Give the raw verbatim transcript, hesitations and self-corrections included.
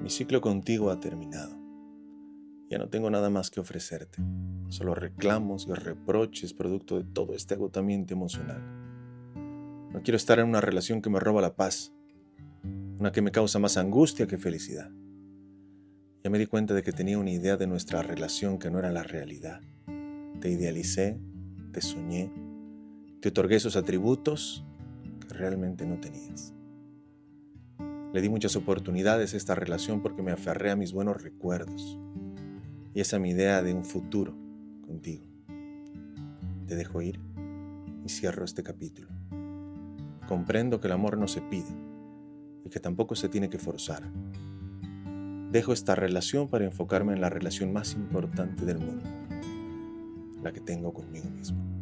Mi ciclo contigo ha terminado. Ya no tengo nada más que ofrecerte, solo reclamos y reproches producto de todo este agotamiento emocional. No quiero estar en una relación que me roba la paz, una que me causa más angustia que felicidad. Ya me di cuenta de que tenía una idea de nuestra relación que no era la realidad. Te idealicé, te soñé, te otorgué esos atributos que realmente no tenías. Le di muchas oportunidades a esta relación porque me aferré a mis buenos recuerdos y esa es mi idea de un futuro contigo. Te dejo ir y cierro este capítulo. Comprendo que el amor no se pide y que tampoco se tiene que forzar. Dejo esta relación para enfocarme en la relación más importante del mundo, la que tengo conmigo mismo.